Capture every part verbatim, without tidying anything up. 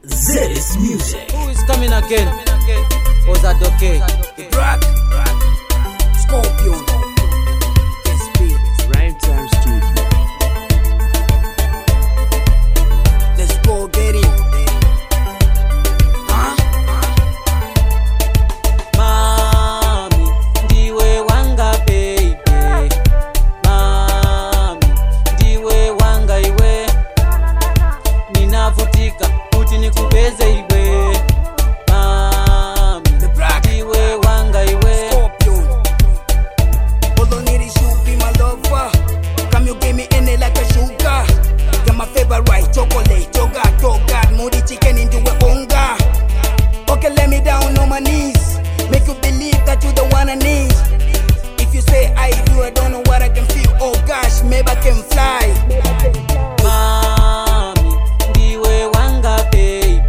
Zedis Music. Who is coming again? Was that okay? Black Scorpion S P Rhyme Time Studio. Let's go get it. Huh? Mami, ndiwe wanga baby. Mami, ndiwe wanga iwe. Ninavutika kuti nikubeze iwe. Mami, The Black ndiwe wanga iwe. Scorpion. All I need is you, be my lover. Come you give me any like a sugar. You're my favorite chocolate. Toga, toga, moody chicken into a bonga. Okay, let me down on my knees. Make you believe that you're the one I need. If you say I do, I don't know what I can feel. Oh gosh, maybe I can fly. Mami, ndiwe wanga baby.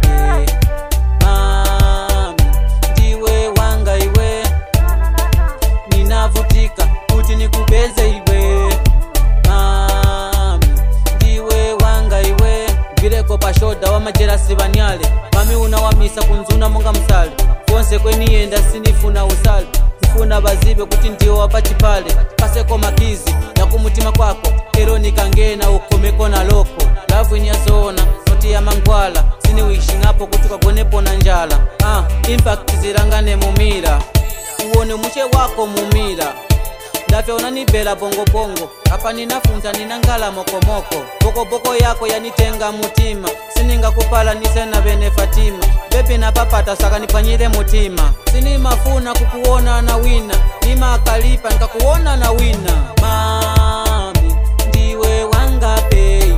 Mami, ndiwe wanga iwe. Ninavutika kuti nikubeze iwe. Mami, ndiwe wanga iwe. Gireko pashoda wamajerasi banyale. Mami unawamisa kunzuna monga msale. Konse kweniyenda sinifuna usale. Kufuna bazibe kuti ndiwo wapachipale. Paseko makizi na kumutima kwako. Ero nikangena ukomeko na loko. Lavu inyazona noti ya mangwala. Sini wishing hapo kutuka gonepo na njala. Ah, impact zirangane mumira. Uone muche wako mumira. Ndafya unanibela bongo bongo. Hapa ninafunta ninangala moko moko. Boko boko yako yanitenga mutima. Sininga kupala nisena bene Fatima. Baby na papata saka nipanyire mutima. Sini mafuna kukuona na wina. Nima akalipa nikakuona na wina. Mami, ndiwe wanga baby.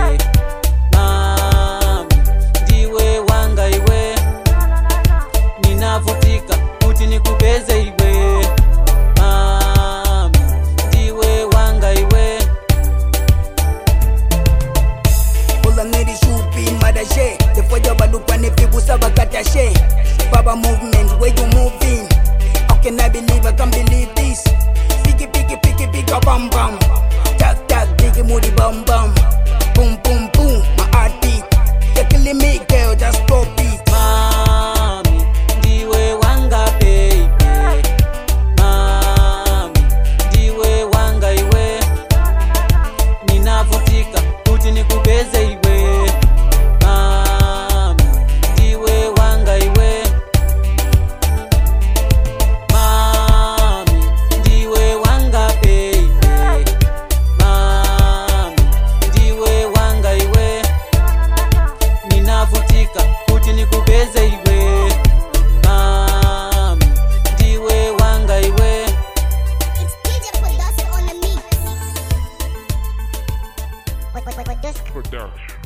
Mami, ndiwe wanga iwe. Ninavutika kuti nikubeze iwe. Mami, ndiwe wanga iwe. All I need is you, be my dashe. The fire balupa ne pibu sabakatashe. Baba movement, where you moving? How can I believe I can't believe this? Piggy, piggy, piggy, piggy, bam, bam. Tag, tag, diggy, moody, bam, bam. Boom, boom, boom, my heart beat. You're killing me, girl, just stop it. Mami, ndiwe wanga baby. Mami, ndiwe wanga iwe. Ninavutika kuti nikubeze iwe. Mami, ndiwe wanga iwe. Mami, ndiwe wanga baby. Mami, ndiwe wanga iwe. Ninavutika kuti nikubeze iwe. Mami, ndiwe wanga iwe. It's D J Production on the mix. Wait, wait, wait, wait, this Production.